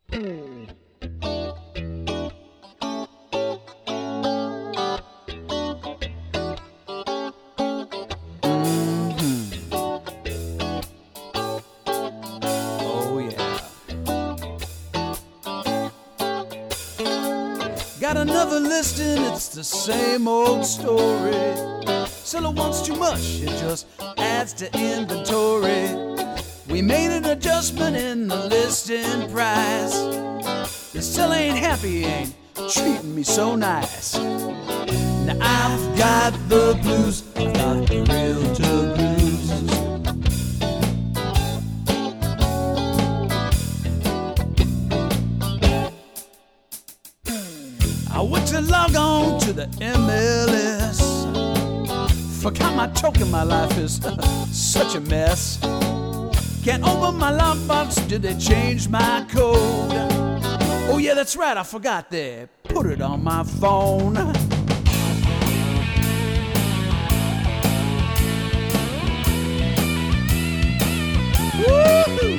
Oh, yeah. Got another listing, it's the same old story. Seller wants too much, it just adds to inventory. We made an adjustment in the listing price. The seller ain't happy, he ain't treating me so nice. Now I've got the blues, I've got the realtor blues. I went to log on to the MLS. Forgot my token, my life is such a mess. Can't open my lockbox, did they change my code? Oh yeah, that's right, I forgot they put it on my phone. Woo-hoo.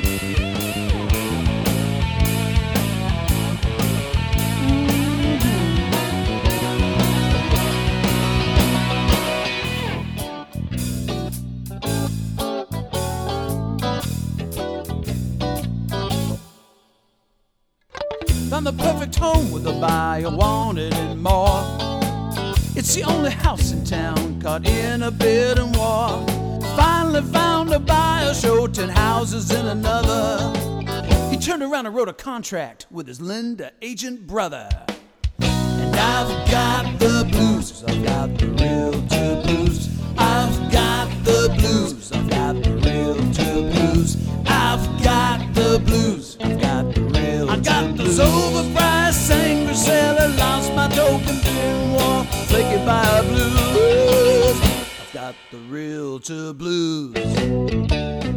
Found the perfect home with the buyer wanted and more. It's the only house in town caught in a bidding war. Finally found a buyer, showed 10 houses in another. He turned around and wrote a contract with his Linda agent brother. And I've got the blues, I've got the realtor blues. I've got the blues, I've got the realtor blues. I've got the blues, I've got the realtor. I got those overpriced angry seller, lost my token in war, flaky buyer blues. I've got the realtor blues.